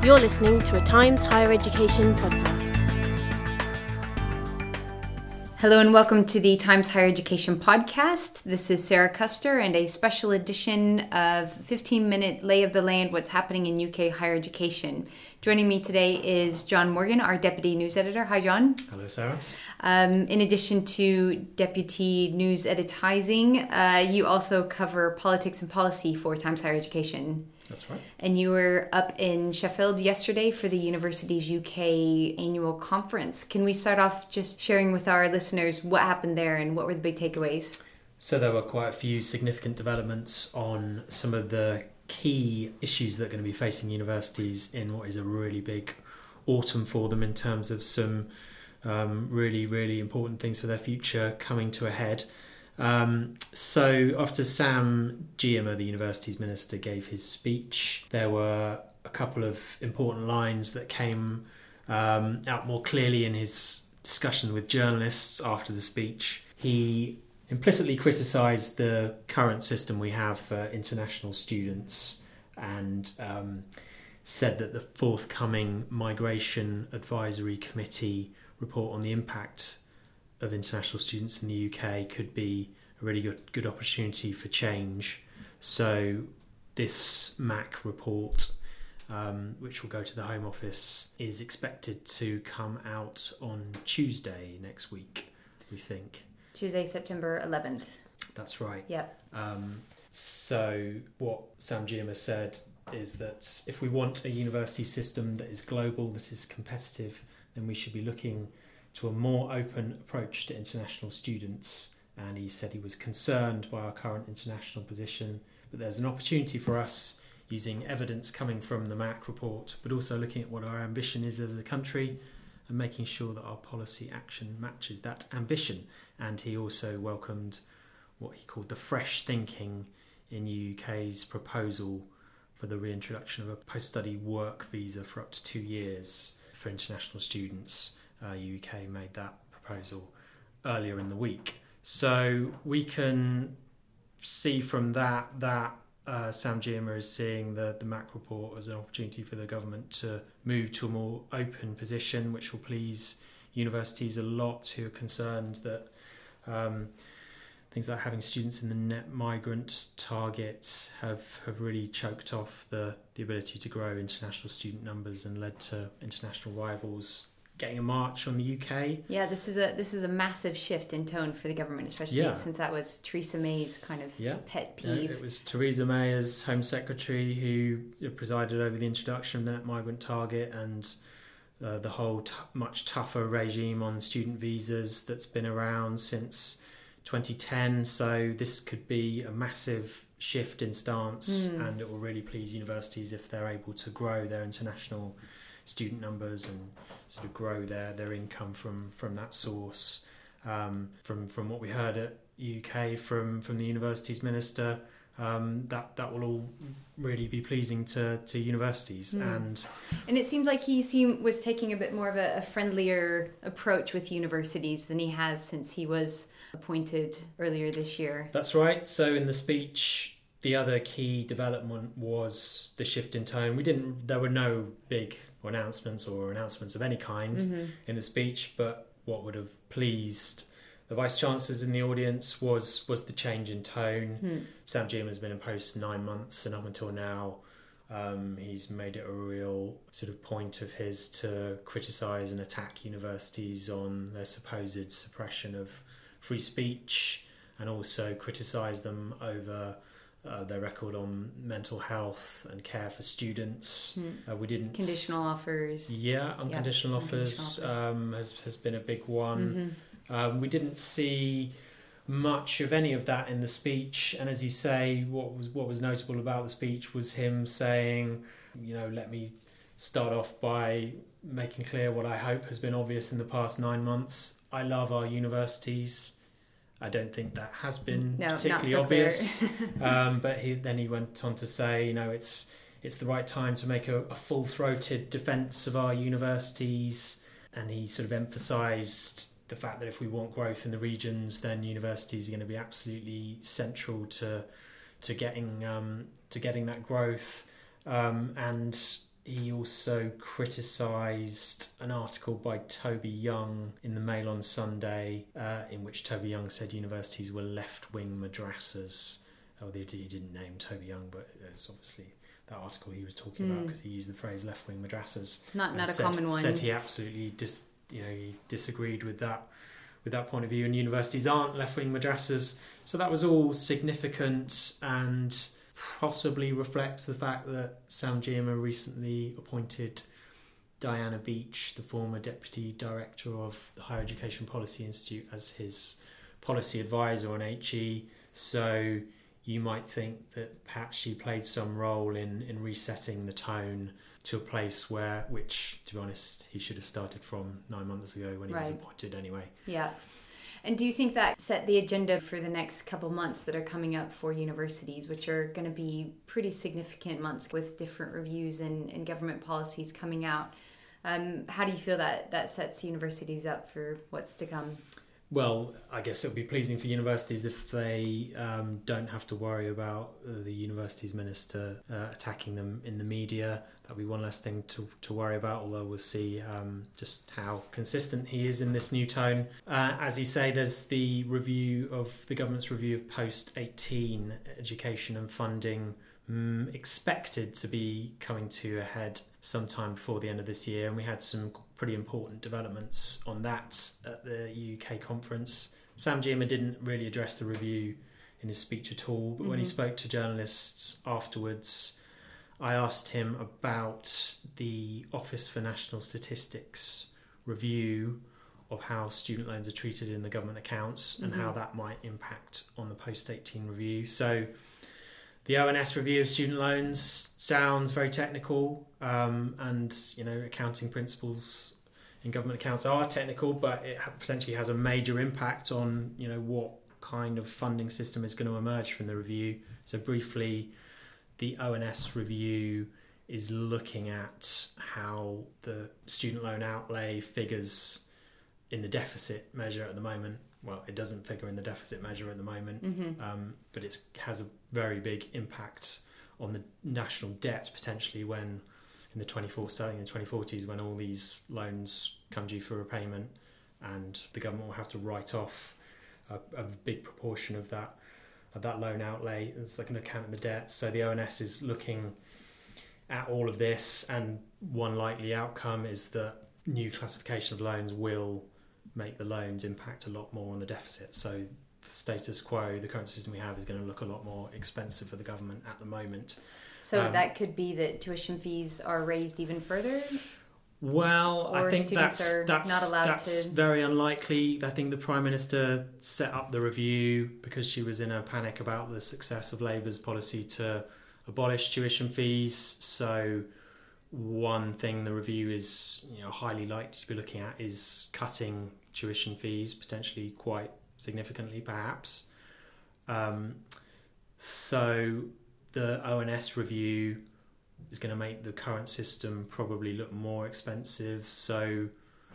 You're listening to a Times Higher Education podcast. Hello and welcome to the Times Higher Education podcast. This is Sarah Custer and a special edition of 15-minute lay of the land, what's happening in UK higher education. Joining me today is John Morgan, our Deputy News Editor. Hi, John. Hello, Sarah. In addition to Deputy News Editising, you also cover politics and policy for Times Higher Education. That's right. And you were up in Sheffield yesterday for the University's UK annual conference. Can we start off just sharing with our listeners what happened there and what were the big takeaways? So there were quite a few significant developments on some of the key issues that are going to be facing universities in what is a really big autumn for them in terms of some really important things for their future coming to a head. So after Sam Gyimah, the university's minister, gave his speech, there were a couple of important lines that came out more clearly in his discussion with journalists after the speech. He implicitly criticised the current system we have for international students and said that the forthcoming Migration Advisory Committee report on the impact of international students in the UK could be a really good opportunity for change. So this MAC report, which will go to the Home Office, is expected to come out on Tuesday next week, we think. Tuesday, September 11th. That's right. Yep. So what Sam Gyimah said is that if we want a university system that is global, that is competitive, then we should be looking to a more open approach to international students. And he said he was concerned by our current international position, but there's an opportunity for us using evidence coming from the MAC report, but also looking at what our ambition is as a country and making sure that our policy action matches that ambition. And he also welcomed what he called the fresh thinking in UK's proposal for the reintroduction of a post-study work visa for up to 2 years for international students. UK made that proposal earlier in the week. So we can see from that Sam Gyimah is seeing the MAC report as an opportunity for the government to move to a more open position, which will please universities a lot who are concerned that things like having students in the net migrant target have really choked off the ability to grow international student numbers and led to international rivals getting a march on the UK. Yeah, this is a massive shift in tone for the government, especially since that was Theresa May's kind of pet peeve. It was Theresa May as Home Secretary who presided over the introduction of the net migrant target and the whole much tougher regime on student visas that's been around since 2010. So this could be a massive shift in stance and it will really please universities if they're able to grow their international student numbers and sort of grow their income from that source. From what we heard at UK from the university's minister, that will all really be pleasing to universities. And it seems like he was taking a bit more of a friendlier approach with universities than he has since he was appointed earlier this year. That's right. So in the speech, the other key development was the shift in tone. There were no big announcements of any kind in the speech, but what would have pleased the vice chancellors in the audience was the change in tone. Sam Gyimah has been in post 9 months, and up until now he's made it a real sort of point of his to criticise and attack universities on their supposed suppression of free speech and also criticise them over their record on mental health and care for students. We didn't conditional offers. Unconditional offers has been a big one. We didn't see much of any of that in the speech, and as you say, what was notable about the speech was him saying, let me start off by making clear what I hope has been obvious in the past 9 months. I love our universities. I don't think that has been particularly obvious. But he went on to say, it's the right time to make a full-throated defence of our universities. And he sort of emphasised the fact that if we want growth in the regions, then universities are going to be absolutely central to getting that growth. And He also criticised an article by Toby Young in the Mail on Sunday, in which Toby Young said universities were left-wing madrasas. Oh, he didn't name Toby Young, but it was obviously that article he was talking about, because he used the phrase left-wing madrasas. Not a common one. Said he absolutely he disagreed with that point of view, and universities aren't left-wing madrasas. So that was all significant and possibly reflects the fact that Sam Gyimah recently appointed Diana Beach, the former Deputy Director of the Higher Education Policy Institute, as his policy advisor on HE. So you might think that perhaps she played some role in resetting the tone to a place which, to be honest, he should have started from 9 months ago when he was appointed anyway. Yeah. And do you think that set the agenda for the next couple months that are coming up for universities, which are going to be pretty significant months with different reviews and government policies coming out? How do you feel that sets universities up for what's to come? Well, I guess it would be pleasing for universities if they don't have to worry about the universities minister attacking them in the media. That'll be one less thing to worry about, although we'll see just how consistent he is in this new tone. As you say, there's the government's review of post-18 education and funding expected to be coming to a head sometime before the end of this year, and we had some pretty important developments on that at the UK conference. Sam Gyimah didn't really address the review in his speech at all, but when he spoke to journalists afterwards, I asked him about the Office for National Statistics review of how student loans are treated in the government accounts and how that might impact on the post-18 review. So the ONS review of student loans sounds very technical, and accounting principles in government accounts are technical, but it potentially has a major impact on what kind of funding system is going to emerge from the review. So briefly, the ONS review is looking at how the student loan outlay figures in the deficit measure at the moment. Well, it doesn't figure in the deficit measure at the moment, but it has a very big impact on the national debt potentially when in the 2040s, when all these loans come due for repayment, and the government will have to write off a big proportion of that loan outlay as like an account of the debt. So the ONS is looking at all of this, and one likely outcome is that new classification of loans will make the loans impact a lot more on the deficit. So the status quo, the current system we have, is going to look a lot more expensive for the government at the moment. So that could be that tuition fees are raised even further? Well, I think that's not allowed very unlikely. I think the Prime Minister set up the review because she was in a panic about the success of Labour's policy to abolish tuition fees. So one thing the review is highly likely to be looking at is cutting tuition fees, potentially quite significantly perhaps. So the ONS review is going to make the current system probably look more expensive. So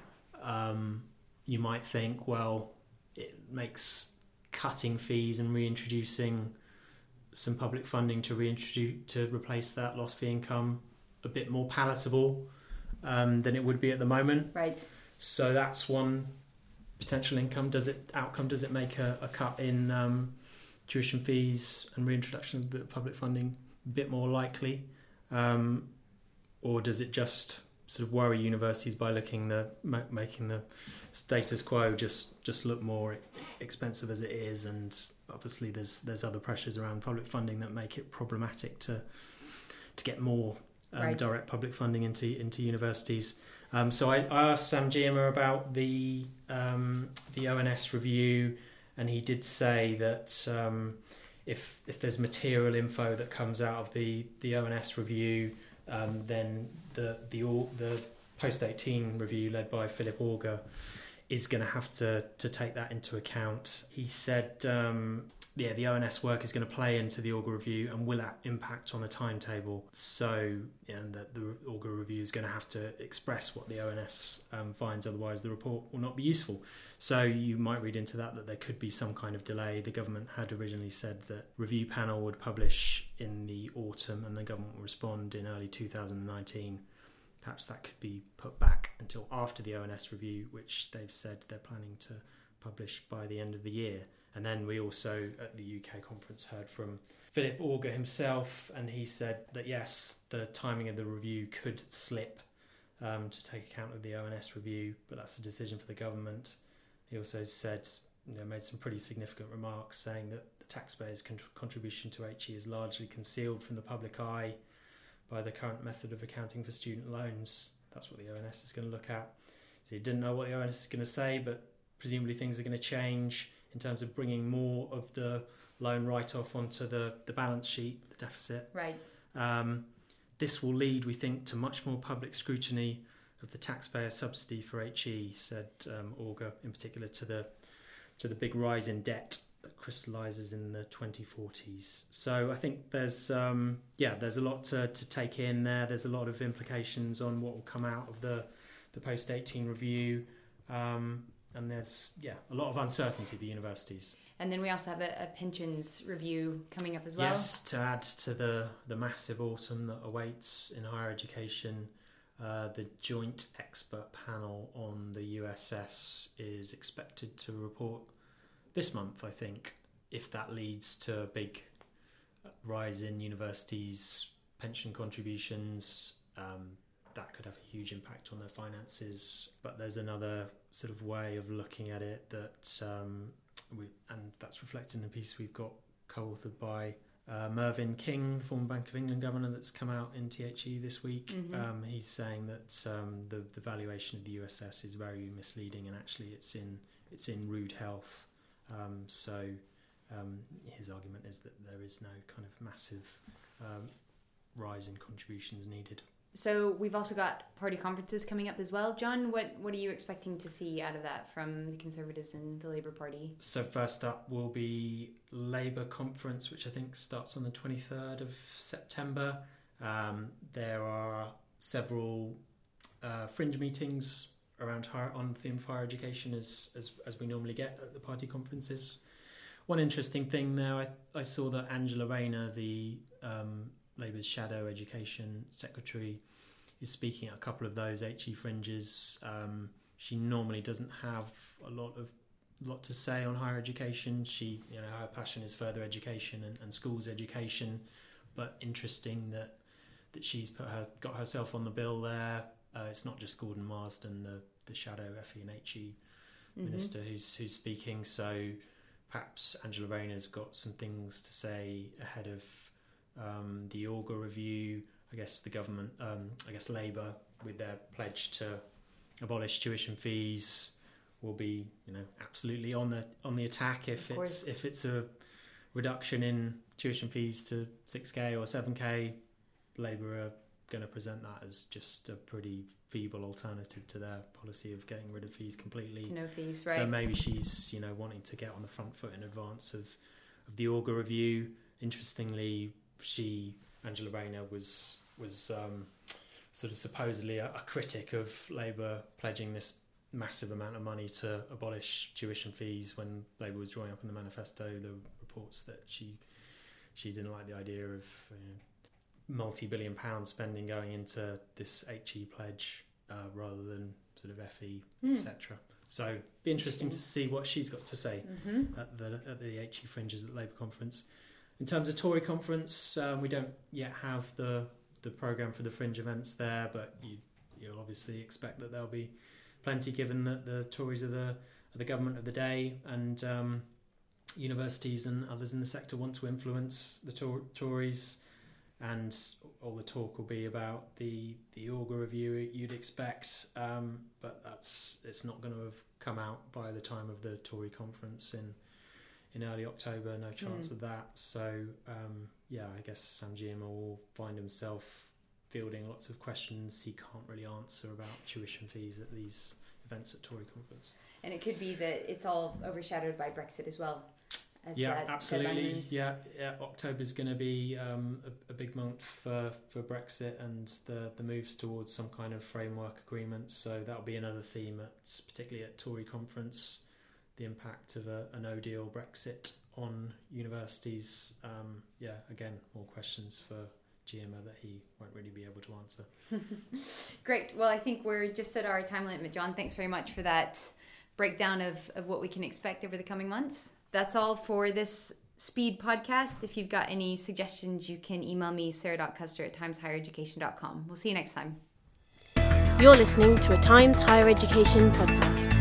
you might think, well, it makes cutting fees and reintroducing some public funding to replace that lost fee income a bit more palatable than it would be at the moment. Right. So that's one potential outcome. Does it make a cut in tuition fees and reintroduction of public funding a bit more likely? Or does it just sort of worry universities by making the status quo just look more expensive as it is? And obviously there's other pressures around public funding that make it problematic to get more direct public funding into universities. So I asked Sam Gyimah about the ONS review, and he did say that if there's material info that comes out of the ONS review, then the post-18 review led by Philip Auger is going to have to take that into account. He said the ONS work is going to play into the Augar review and will impact on the timetable. So, and that the Augar review is going to have to express what the ONS finds, otherwise the report will not be useful. So you might read into that there could be some kind of delay. The government had originally said that review panel would publish in the autumn and the government will respond in early 2019. Perhaps that could be put back until after the ONS review, which they've said they're planning to publish by the end of the year. And then we also, at the UK conference, heard from Philip Augar himself, and he said that yes, the timing of the review could slip to take account of the ONS review, but that's a decision for the government. He also said, made some pretty significant remarks, saying that the taxpayers' contribution to HE is largely concealed from the public eye by the current method of accounting for student loans. That's what the ONS is going to look at. So he didn't know what the ONS is going to say, but presumably things are going to change in terms of bringing more of the loan write-off onto the balance sheet, the deficit. Right. This will lead, we think, to much more public scrutiny of the taxpayer subsidy for HE, said Augar, in particular to the big rise in debt that crystallises in the 2040s. So I think there's a lot to take in there. There's a lot of implications on what will come out of the post-18 review. And there's a lot of uncertainty for universities. And then we also have a pensions review coming up as well. Yes, to add to the massive autumn that awaits in higher education, the joint expert panel on the USS is expected to report this month, I think. If that leads to a big rise in universities' pension contributions, that could have a huge impact on their finances. But there's another sort of way of looking at it that and that's reflected in a piece we've got co-authored by Mervyn King, the former Bank of England governor, that's come out in THE this week. Mm-hmm. He's saying that the valuation of the USS is very misleading, and actually it's in rude health. So his argument is that there is no kind of massive rise in contributions needed. So we've also got party conferences coming up as well. John, what are you expecting to see out of that from the Conservatives and the Labour Party? So first up will be Labour conference, which I think starts on the 23rd of September. There are several fringe meetings around on the theme of higher education as we normally get at the party conferences. One interesting thing there, I saw that Angela Rayner, the Labour's shadow education secretary, is speaking at a couple of those HE fringes. She normally doesn't have a lot to say on higher education. She, her passion is further education and schools education. But interesting that she's got herself on the bill there. It's not just Gordon Marsden, the shadow FE and HE minister, who's speaking. So perhaps Angela Rayner's got some things to say ahead of the Augar review. I guess the government, Labour, with their pledge to abolish tuition fees, will be, absolutely on the attack if it's a reduction in tuition fees to 6k or 7k. Labour are going to present that as just a pretty feeble alternative to their policy of getting rid of fees completely. To no fees, right? So maybe she's wanting to get on the front foot in advance of the Augar review. Interestingly, Angela Rayner was sort of supposedly a critic of Labour pledging this massive amount of money to abolish tuition fees when Labour was drawing up in the manifesto the reports that she didn't like the idea of multi-billion pound spending going into this HE pledge rather than sort of FE, etc. So be interesting to see what she's got to say at the HE fringes at the Labour conference. In terms of Tory conference, we don't yet have the programme for the fringe events there, but you'll obviously expect that there'll be plenty, given that the Tories are the government of the day, and universities and others in the sector want to influence the Tories, and all the talk will be about the Augar review you'd expect, but it's not going to have come out by the time of the Tory conference in early October. No chance of that. So I guess Sam Gyimah will find himself fielding lots of questions he can't really answer about tuition fees at these events at Tory conference. And it could be that it's all overshadowed by Brexit as well. as Yeah, that absolutely. deadline looms? Yeah, October is going to be a big month for Brexit and the moves towards some kind of framework agreement. So that'll be another theme, particularly at Tory conference, the impact of a no deal Brexit on universities. Again, more questions for GMO that he won't really be able to answer. Great. Well, I think we're just at our time limit. John, thanks very much for that breakdown of what we can expect over the coming months. That's all for this Speed podcast. If you've got any suggestions, you can email me, sarah.custer@timeshighereducation.com. We'll see you next time. You're listening to a Times Higher Education podcast.